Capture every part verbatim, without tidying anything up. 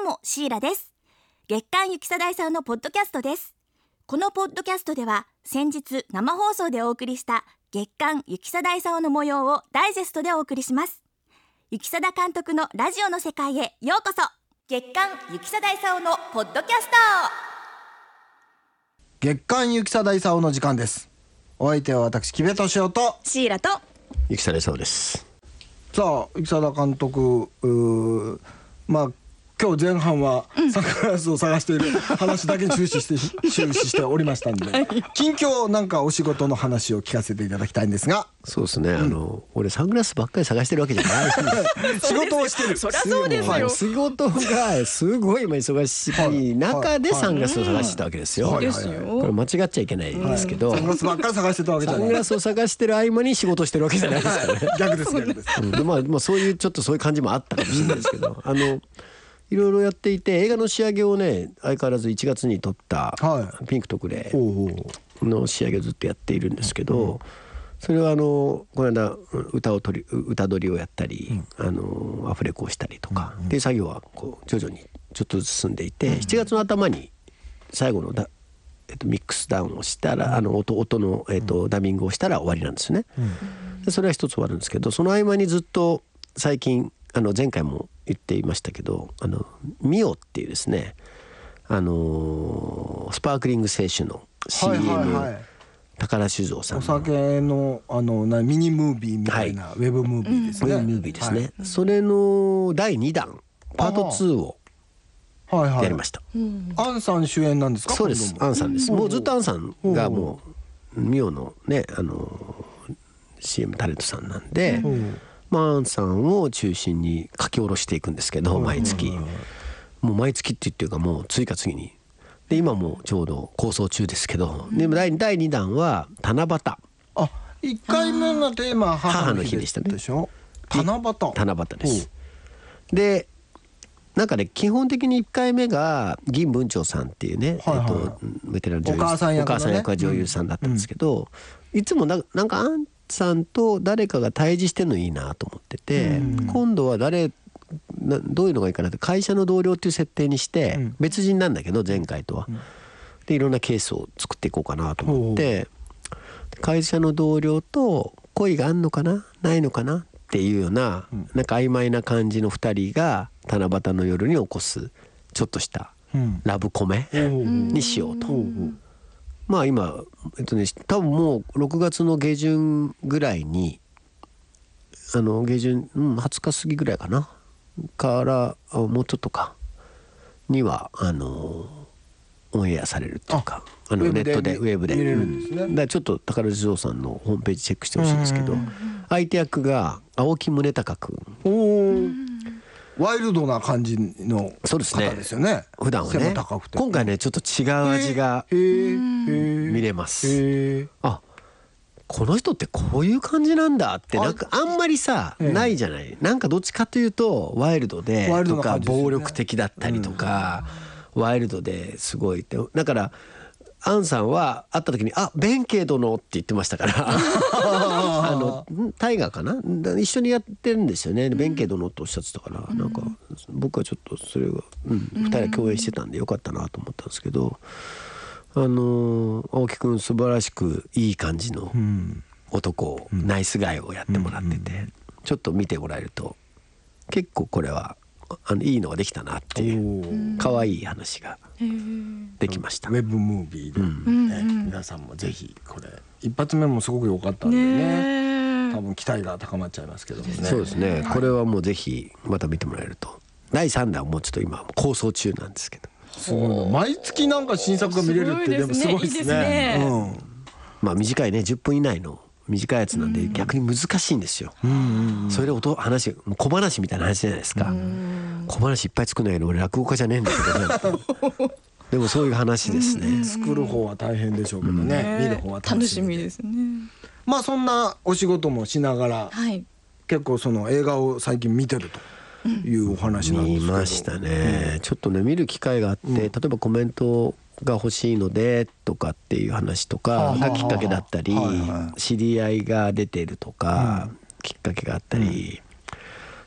もシーラです。月刊ゆきさだいさんのポッドキャストです。このポッドキャストでは先日生放送でお送りした月刊ゆきさだいさんの模様をダイジェストでお送りします。ゆきさだ監督のラジオの世界へようこそ。月刊ゆきさだいさんのポッドキャスト。 月刊ゆきさだいさんの時間です。お相手は私木部敏夫とシーラとゆきさだいさんです。 さあゆきさだ監督、うまあ今日前半はサングラスを探している話だけに終始して終始しておりましたんで、はい、近況なんかお仕事の話を聞かせていただきたいんですが。 そうですね、うん、あの俺サングラスばっかり探してるわけじゃない仕事をしてる。 そりゃそうですよ、 はい、仕事がすごい今忙しい中でサングラスを探してたわけですよ、はいはいはい、これ間違っちゃいけないんですけど、 はい、サングラスばっかり探してたわけじゃない。 サングラスを探してる合間に仕事してるわけじゃないですからね、はい、 逆です逆です、うん、 でまあ、まあそういうちょっとそういう感じもあったかもしれないですけどあのいろいろやっていて、映画の仕上げをね相変わらずいちがつに撮ったピンクとグレーの仕上げをずっとやっているんですけど、それはあのこの間歌を取り歌取りをやったり、あのアフレコをしたりとかっていう作業はこう徐々にちょっとずつ進んでいて、しちがつの頭に最後のだ、えっと、ミックスダウンをしたら、あの 音, 音の、えっと、ダビングをしたら終わりなんですね。でそれは一つ終わるんですけど、その合間にずっと最近あの前回も言っていましたけど、あのミオっていうですね、あのー、スパークリング清酒の シーエム、はいはいはい、宝酒造さんのお酒の、あのなミニムービーみたいな、はい、ウェブムービーですね、 ウェブムービーですね、はい、それのだいにだんパートツーをやりました。 はいはい、アンさん主演なんですか。 そうです、アンさんです。もうずっとアンさんがもうミオのね、あの シーエム タレントさんなんで、まあ、アンさんを中心に書き下ろしていくんですけど、毎月もう毎月って言ってるかもう次か次にで、今もちょうど構想中ですけど、でもだいにだんは七夕。 あ、いっかいめのテーマは母の日でしたね。七夕七夕です。でなんかね、基本的にいっかいめが銀文鳥さんっていうね、はいはい、えっと、ベテラン女優、お母さん役のね、お母さん役は女優さんだったんですけど、うん、いつも な, なんかアンさんと誰かが対峙してるのいいなと思ってて、うん、今度は誰などういうのがいいかなって、会社の同僚っていう設定にして、うん、別人なんだけど前回とは、うん、でいろんなケースを作っていこうかなと思って、会社の同僚と恋があんのかなないのかなっていうような、うん、なんか曖昧な感じのふたりが七夕の夜に起こすちょっとしたラブコメにしようと、うん、まあ今、えっとね、多分もうろくがつの下旬ぐらいに、あの下旬、うん、はつか過ぎぐらいかなからもうちょっとかにはあのオンエアされるっていうか、あのネットでウェブで見れるんですね。だからちょっと宝酒造さんのホームページチェックしてほしいんですけど、相手役が青木宗隆君。 おワイルドな感じの方ですよね。 ね、普段はね。今回ねちょっと違う味が見れます。へー、あ、この人ってこういう感じなんだって、なんかあんまりさないじゃない。なんかどっちかというとワイルドでとか暴力的だったりとか、ワイルドですごいって、だからアンさんは会った時にあ弁慶殿って言ってましたからあの大河かな一緒にやってるんですよね。弁慶殿っておっしゃってたから、なんか僕はちょっとそれが、うん、ふたりは共演してたんでよかったなと思ったんですけど、あの青木くん素晴らしくいい感じの男を、うん、ナイスガイをやってもらってて、うん、ちょっと見てもらえると結構これはあのいいのができたなっていう可愛い話ができました。 ウェブムービーで、うんね、皆さんもぜひこれ一発目もすごく良かったんで ね, ね多分期待が高まっちゃいますけどもね。 そうですね、はい、これはもうぜひまた見てもらえると。だいさんだんもうちょっと今構想中なんですけど、 すごい毎月なんか新作が見れるってでもすごいですね。うん、 まあ短いねじゅっぷん以内の短いやつなんで逆に難しいんですよ。うんうんうん、それで音話小話みたいな話じゃないですか。小話いっぱい作んないけど俺落語家じゃねえんだけどねでもそういう話ですね。 作る方は大変でしょうけどね、うん、見る方は楽しみで楽しみですね。 まあそんなお仕事もしながら、はい、結構その映画を最近見てるというお話なんですけど、 見ましたね、うん、ちょっとね見る機会があって、うん、例えばコメントが欲しいのでとかっていう話とかがきっかけだったり、知り合いが出てるとかきっかけがあったり、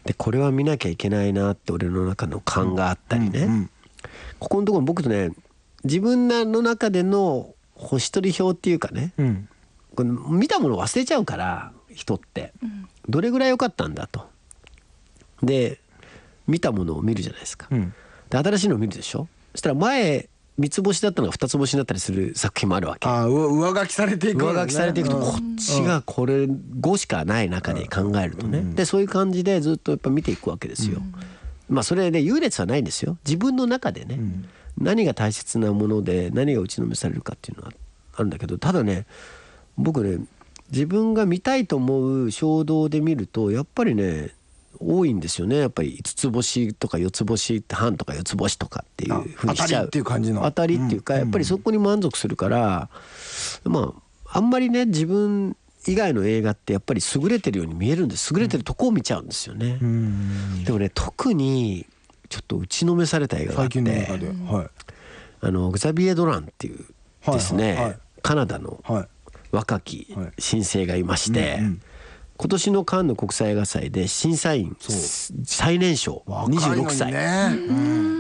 でこれは見なきゃいけないなって俺の中の感があったりね、うんうん、ここのところ僕とね自分の中での星取り表っていうかね、うん、これ見たもの忘れちゃうから人ってどれぐらい良かったんだと。で見たものを見るじゃないですか、うん、で新しいのを見るでしょ。そしたら前三つ星だったのが二つ星になったりする作品もあるわけ。 あ上書きされていく、ね、 上書きされていくとこっちがこれごしかない中で考えるとね、うん、でそういう感じでずっとやっぱ見ていくわけですよ、うん、まあそれで優劣はないんですよ。自分の中でね、うん、何が大切なもので何が打ちのめされるかっていうのはあるんだけど、ただね僕ね自分が見たいと思う衝動で見るとやっぱりね多いんですよね。やっぱり五つ星とか四つ星って半とか四つ星とかっていうふうにしちゃう。 当たりっていう感じの当たりっていうか、やっぱりそこに満足するから、まああんまりね自分以外の映画ってやっぱり優れてるように見えるんです。優れてるとこを見ちゃうんですよね。でもね特にちょっと打ちのめされた映画があって、最近の中で、はい、あのグザビエ・ドランっていうですね、はいはいはい、カナダの若き新星がいまして、はいうんうん今年のカンヌ国際映画祭で審査員最年少にじゅうろくさい、ねうん、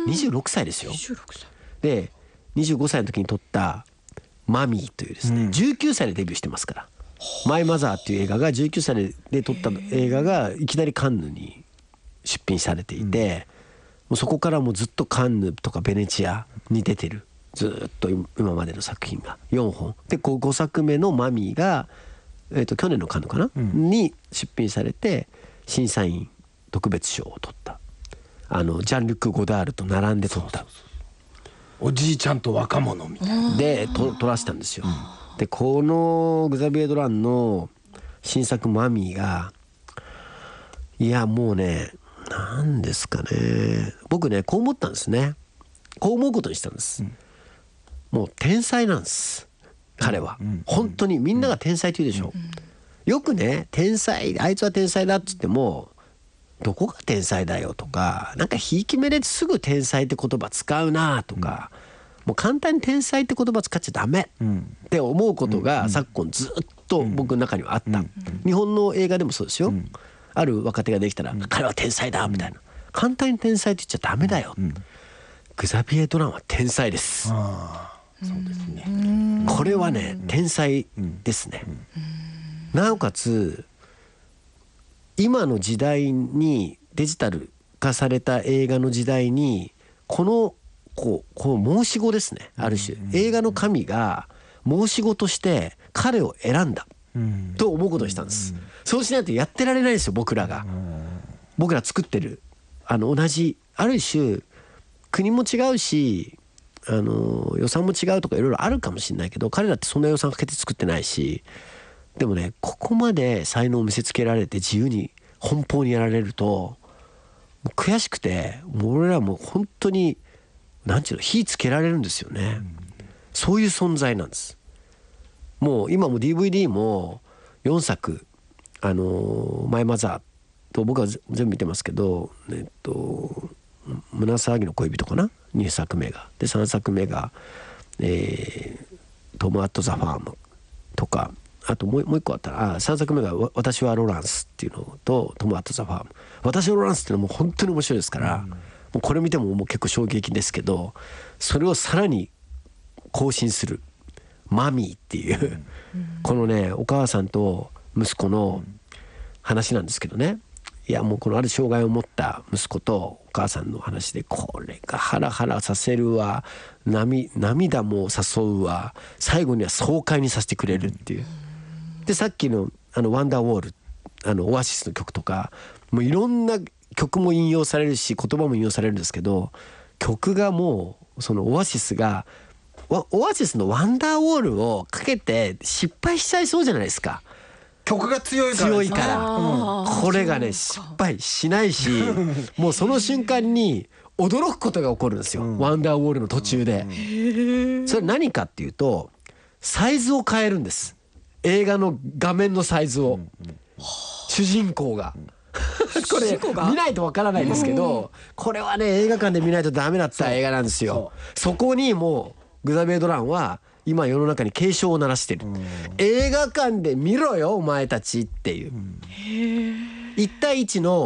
にじゅうろくさいですよ。にじゅうろくさいでにじゅうごさいの時に撮ったマミーというですね、うん、じゅうきゅうさいでデビューしてますから、マイマザーっていう映画がじゅうきゅうさいで撮った映画がいきなりカンヌに出品されていて、うん、もうそこからもうずっとカンヌとかベネチアに出てるずっと今までの作品がよんほんでごさくめのマミーがえー、と去年のカンヌかな、うん、に出品されて審査員特別賞を取った。あのジャンルック・ゴダールと並んで取った。そうそうそうおじいちゃんと若者みたいなでと取らせたんですよ、うん、でこのグザビエ・ドランの新作マミーがいやもうねなんですかね僕ねこう思ったんですね。こう思うことにしたんです、うん、もう天才なんです彼は、うん、本当にみんなが天才って言うでしょ、うん、よくね天才あいつは天才だっつってもどこが天才だよとかなんかひいき目ですぐ天才って言葉使うなとか、うん、もう簡単に天才って言葉使っちゃダメって思うことが昨今ずっと僕の中にはあった、うん、日本の映画でもそうですよ、うん、ある若手ができたら、うん、彼は天才だみたいな、簡単に天才って言っちゃダメだよ、うん、グザビエ・ドランは天才です。 あそうですね、 これはね天才ですね、なおかつ今の時代にデジタル化された映画の時代にこのこうこの申し子ですね、ある種映画の神が申し子として彼を選んだと思うことにしたんです。そうしないとやってられないですよ。僕らが僕ら作ってるあの同じある種国も違うしあの予算も違うとかいろいろあるかもしれないけど彼らってそんな予算かけて作ってないし、でもねここまで才能を見せつけられて自由に奔放にやられるともう悔しくてもう俺らも本当になんていうの火つけられるんですよね、うん、そういう存在なんです。もう今も ディーブイディー もよんさくあのマイマザーと僕は全部見てますけどえっと胸騒ぎの恋人かなにさくめがでさんさくめが、えー、トム・アット・ザ・ファームとかあともう一個あったらあさんさくめが私はロランスっていうのとトム・アット・ザ・ファーム私はロランスっていうのはもう本当に面白いですから、うん、もうこれ見てももう結構衝撃ですけどそれをさらに更新するマミーっていう、うん、このねお母さんと息子の話なんですけどね、いやもうこのある障害を持った息子とお母さんの話でこれがハラハラさせるわ 涙, 涙も誘うわ最後には爽快にさせてくれるっていう。でさっきのあのワンダーウォールあのオアシスの曲とかもういろんな曲も引用されるし言葉も引用されるんですけど曲がもうそのオアシスがオアシスのワンダーウォールをかけて失敗しちゃいそうじゃないですか。 曲が強いから強いから、うん、これがね失敗しないしもうその瞬間に驚くことが起こるんですよ、うん、ワンダーウォールの途中で、うん、それ何かっていうとサイズを変えるんです。映画の画面のサイズを、うんうん、主人公がこれ見ないとわからないですけどこれはね映画館で見ないとダメだった映画なんですよ。 そ, そこにもうグザビエ・ドランは今世の中に警鐘を鳴らしてる、うん、映画館で見ろよお前たちっていう、うん、いち対いちの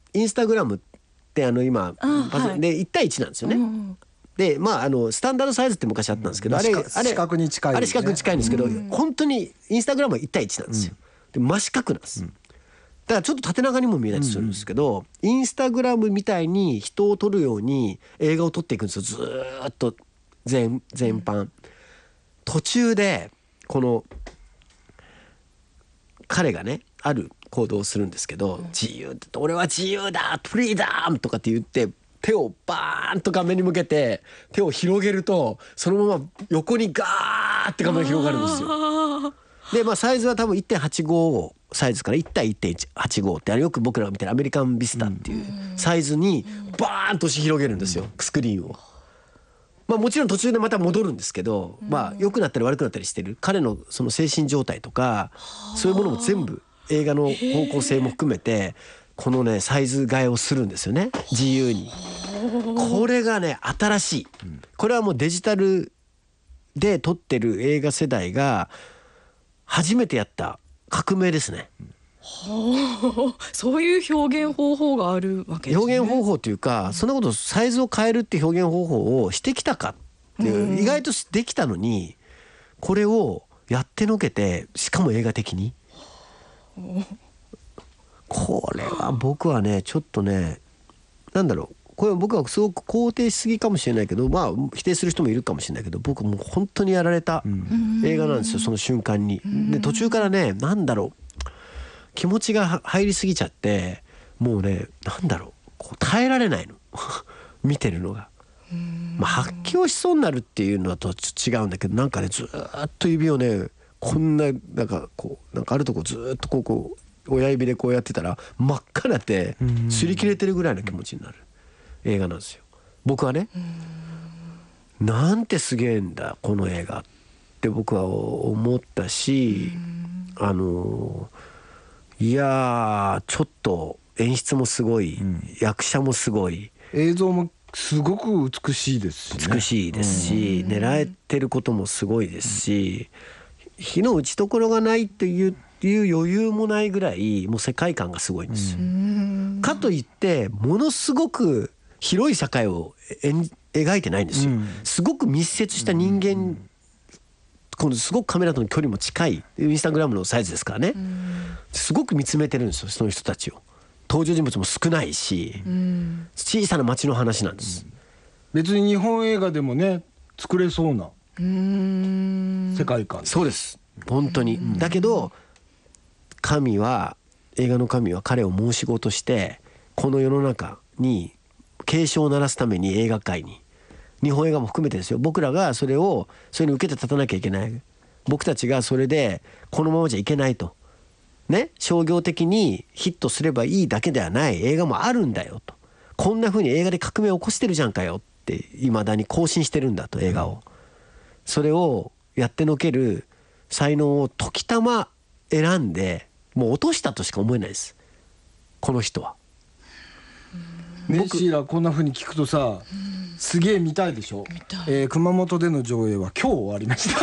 インスタグラムってあの今パソ、はい、でいち対いちなんですよね、うん、でまああのスタンダードサイズって昔あったんですけど、うん、あれあれ四角に近い、ね、 あれ四角に近いんですけど、うん、本当にインスタグラムはいち対いちなんですよ、うん、で真四角なんです、うん、だからちょっと縦長にも見えないとするんですけど、うん、インスタグラムみたいに人を撮るように映画を撮っていくんですよ、ずーっと 全, 全般、うん、途中でこの彼がねある行動をするんですけど、うん、自由俺は自由だフリーダムとかって言って手をバーンと画面に向けて手を広げるとそのまま横にガーって画面が広がるんですよ。でまあサイズは多分 いってんはちご サイズからいち対いってんはちご ってあれよく僕らが見てるアメリカンビスタっていうサイズにバーンと押し広げるんですよ、スクリーンを。まあもちろん途中でまた戻るんですけど、まあ良くなったり悪くなったりしてる彼のその精神状態とかそういうものも全部映画の方向性も含めてこのねサイズ替えをするんですよね、自由に。これがね新しい、これはもうデジタルで撮ってる映画世代が初めてやった革命ですね。 はあ、そういう表現方法があるわけですね。 表現方法というか、そんなことサイズを変えるっていう表現方法をしてきたかっていう、意外とできたのにこれをやってのけて、しかも映画的に、これは僕はねちょっとねなんだろう、これは僕はすごく肯定しすぎかもしれないけど、まあ否定する人もいるかもしれないけど、僕もう本当にやられた映画なんですよ、その瞬間に。で途中からねなんだろう気持ちが入りすぎちゃって、もうねなんだろうこう耐えられないの見てるのが。まあ発狂しそうになるっていうのはと違うんだけど、なんかねずっと指をねこんななんかこうなんかあるとこずっとこうこう親指でこうやってたら真っ赤になって擦り切れてるぐらいの気持ちになる映画なんですよ。僕はねなんてすげえんだこの映画って僕は思ったし、あのいやちょっと演出もすごい、うん、役者もすごい、 映像もすごく美しいですし、ね、 美しいですし、うん、狙えてることもすごいですし、うん、火の打ちどころがないといういう余裕もないぐらいもう世界観がすごいんですよ、うん、かといってものすごく広い社会を描いてないんですよ、うん、すごく密接した人間、うん、今度すごくカメラとの距離も近いインスタグラムのサイズですからね、うん、すごく見つめてるんですよその人たちを。登場人物も少ないし、うん、小さな町の話なんです、うん、 別に日本映画でもね作れそうな世界観。 そうです本当に、うん、だけど神は映画の神は彼を申し子としてこの世の中に警鐘を鳴らすために映画界に日本映画も含めてですよ、僕らがそれをそれに受けて立たなきゃいけない、僕たちがそれでこのままじゃいけないとね、商業的にヒットすればいいだけではない映画もあるんだよと、こんな風に映画で革命を起こしてるじゃんかよって未だに更新してるんだと映画を、それをやってのける才能を時たま選んでもう落としたとしか思えないですこの人は。 ね、シーラこんな風に聞くとさすげえ見たいでしょ。えー、熊本での上映は今日終わりました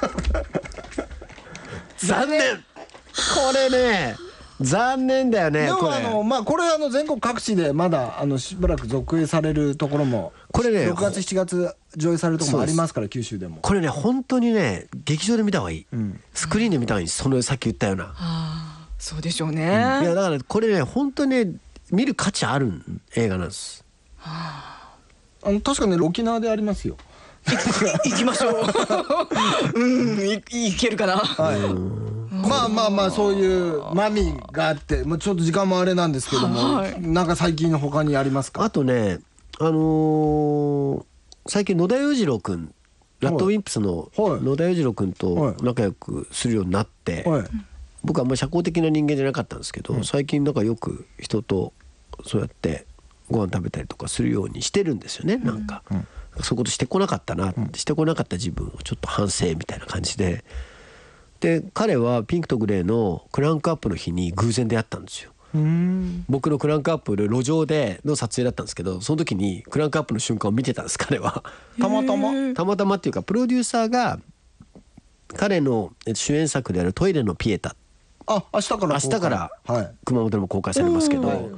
残念これね残念だよね。 でもあのまあこれあの全国各地でまだあのしばらく続映されるところもこれねろくがつしちがつ上映されるところもありますから、九州でもこれね本当にね劇場で見た方がいい、うん、スクリーンで見た方がいい、そのさっき言ったような、はあ、そうでしょうね、うん、 いやだからこれね本当にね見る価値ある映画なんです、はあ、あの確かに沖縄でありますよ行きましょううんいいけるかな、はい、 まあまあまあそういうマミがあって、もうちょっと時間もあれなんですけども、はい、なんか最近の他にありますか。 あとねあのー、最近野田洋次郎くんラッドウィンプスの野田洋次郎くんと仲良くするようになって、はいはい、僕はあんまり社交的な人間じゃなかったんですけど、うん、最近なんかよく人とそうやってご飯食べたりとかするようにしてるんですよね、なんか、うん、そういうことしてこなかったな、うん、してこなかった自分をちょっと反省みたいな感じで、で彼はピンクとグレーのクランクアップの日に偶然出会ったんですよ。うーん僕のクランクアップで路上での撮影だったんですけど、その時にクランクアップの瞬間を見てたんです彼はたまたまたまたまっていうかプロデューサーが彼の主演作であるトイレのピエタ、 あ明日から明日から熊本でも公開されますけど、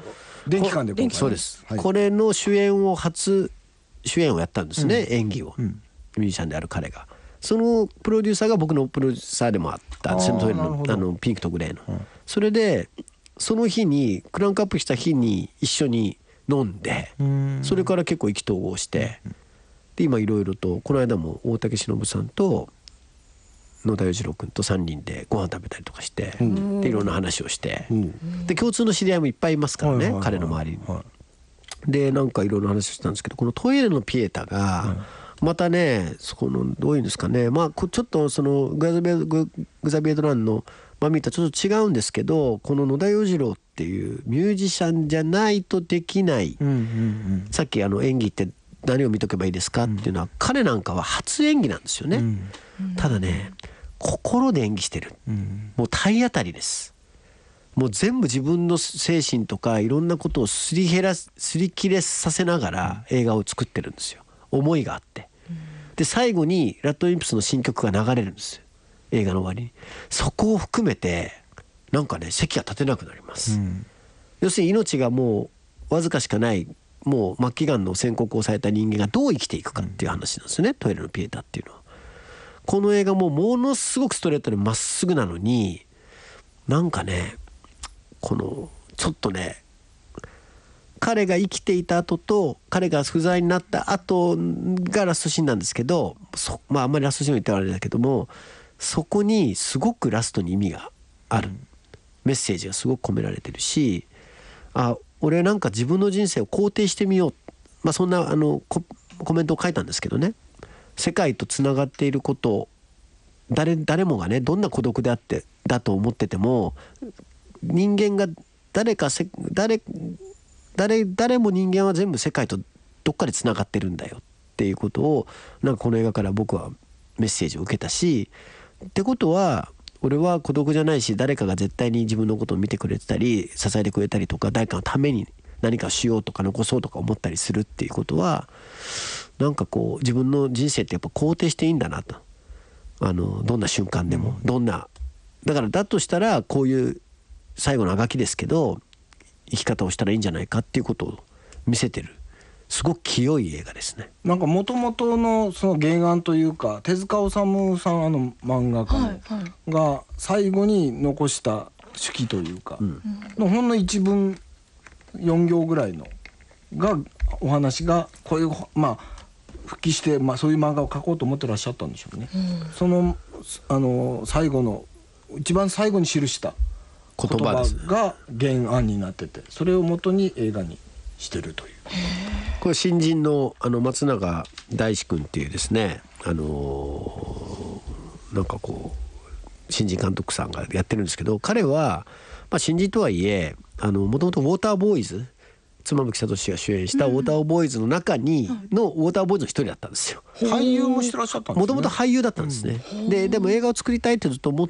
電気館で公開。 そうです、 はい、 これの主演を初主演をやったんですね、うん、演技を、うん、ミュージシャンである彼が。そのプロデューサーが僕のプロデューサーでもあったセントイルのあのピンクとグレーの、うん、それでその日にクランクアップした日に一緒に飲んで、それから結構意気投合して、で今いろいろとこの間も大竹しのぶさんと野田洋次郎君とさんにんでご飯食べたりとかして、うん、でいろんな話をして、うん、で共通の知り合いもいっぱいいますからね、はいはいはい、彼の周りに、はい、でなんかいろいろ話をしたんですけど、このトイレのピエタがまたね、そこのどういうんですかね、まあちょっとそのグザビエ、グザビエドランのマミとちょっと違うんですけど、この野田洋次郎っていうミュージシャンじゃないとできない、うんうんうん、さっきあの演技って何を見とけばいいですかっていうのは、うん、彼なんかは初演技なんですよね、うん、ただね心で演技してる、うん、もう体当たりです。もう全部自分の精神とかいろんなことをすり減らすすり切れさせながら映画を作ってるんですよ。思いがあって、うん、で最後にラッドウィンプスの新曲が流れるんですよ、映画の終わりに。そこを含めてなんかね席が立てなくなります、うん、要するに命がもうわずかしかない、もう末期がんの宣告をされた人間がどう生きていくかっていう話なんですよね、トイレのピエタっていうのは。この映画もものすごくストレートでまっすぐなのに、なんかねこのちょっとね彼が生きていた後と彼が不在になった後がラストシーンなんですけど、そまああんまりラストシーンを言ってはあれだけども、そこにすごくラストに意味がある、うん、メッセージがすごく込められてるし、あ俺なんか自分の人生を肯定してみよう、まあそんなあの コ, コメントを書いたんですけどね。世界とつながっていることを 誰, 誰もがねどんな孤独であってだと思ってても、人間が誰かせ誰誰誰も人間は全部世界とどっかでつながってるんだよっていうことをなんかこの映画から僕はメッセージを受けたし、ってことは俺は孤独じゃないし、誰かが絶対に自分のことを見てくれてたり支えてくれたりとか、誰かのために何かしようとか残そうとか思ったりするっていうことは、なんかこう自分の人生ってやっぱ肯定していいんだなと、あのどんな瞬間でも、どんなだからだとしたらこういう最後のあがきですけど生き方をしたらいいんじゃないかっていうことを見せてる、すごく清い映画ですね。 なんか元々のその原案というか手塚治虫さん、あの漫画家の、はいはい、が最後に残した手記というか、うん、のほんの一文よん行ぐらいのがお話がこういうまあ復帰して、まあ、そういう漫画を描こうと思ってらっしゃったんでしょうね、うん、そのあの最後の一番最後に記した言葉が原案になってて、それを元に映画にしてるという。 これ新人 の, あの松永大志君っていうですね、あのー、なんかこう新人監督さんがやってるんですけど、彼は、まあ、新人とはいえもともとウォーターボーイズ、妻夫木聡が主演したウォーターボーイズの中にのウォーターボーイズの一人だったんですよ。 俳優もしてらっしゃったんですね。 もともと俳優だったんですね、うん、で, でも映画を作りたいってずっと思って、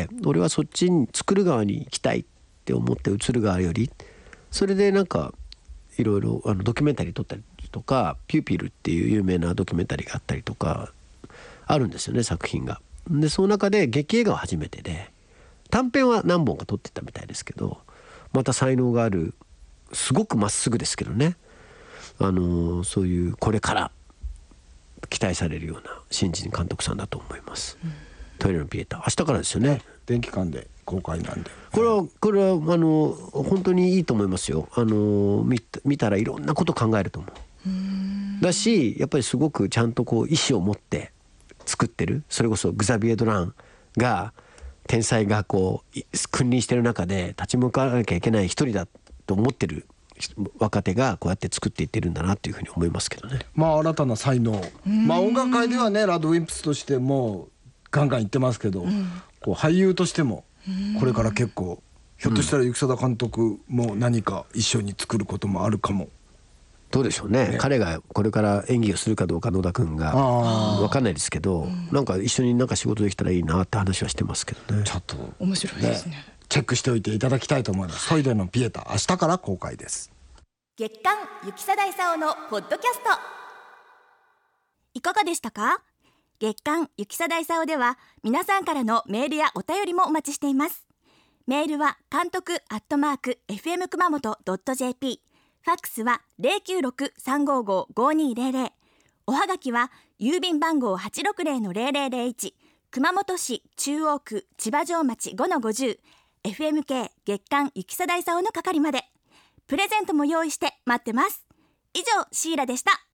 俺はそっちに作る側に行きたいって思って映る側より、それでなんかいろいろあのドキュメンタリー撮ったりとか、ピューピルっていう有名なドキュメンタリーがあったりとかあるんですよね、作品が。でその中で劇映画は初めてで、短編は何本か撮ってたみたいですけど、また才能がある、すごくまっすぐですけどね、あのそういうこれから期待されるような新人監督さんだと思います、うん、トイレのピエタ明日からですよね、 電気館で公開なんで、 これはこれはあの本当にいいと思いますよ。あの 見, 見たらいろんなこと考えると思う。うーんだし、やっぱりすごくちゃんとこう意思を持って作ってる、それこそグザビエ・ドランが天才がこう君臨してる中で立ち向かわなきゃいけない一人だと思ってる若手がこうやって作っていってるんだなっていうふうに思いますけどね。 まあ新たな才能、まあ音楽界ではねラッドウィンプスとしてもガンガン言ってますけど、うん、こう俳優としてもこれから結構ひょっとしたら雪貞監督も何か一緒に作ることもあるかも。 どうでしょう ね, ね彼がこれから演技をするかどうか野田君が分かんないですけど、なんか一緒になんか仕事できたらいいなって話はしてますけどね。 ちょっと面白いですね。 チェックしておいていただきたいと思います。トイレのピエタ明日から公開です。 月刊雪貞勲のポッドキャストいかがでしたか？月刊雪貞勲では皆さんからのメールやお便りもお待ちしています。メールは監督アットマーク エフエム 熊本 ドット ジェーピーファックスは ゼロきゅうろく さんごご ごにゼロゼロ、おはがきは郵便番号 はちろくゼロのゼロゼロゼロいち、熊本市中央区千葉城町 ごのごじゅう、エフエムケー 月刊ゆきさだいさおの係まで。プレゼントも用意して待ってます。以上、シーラでした。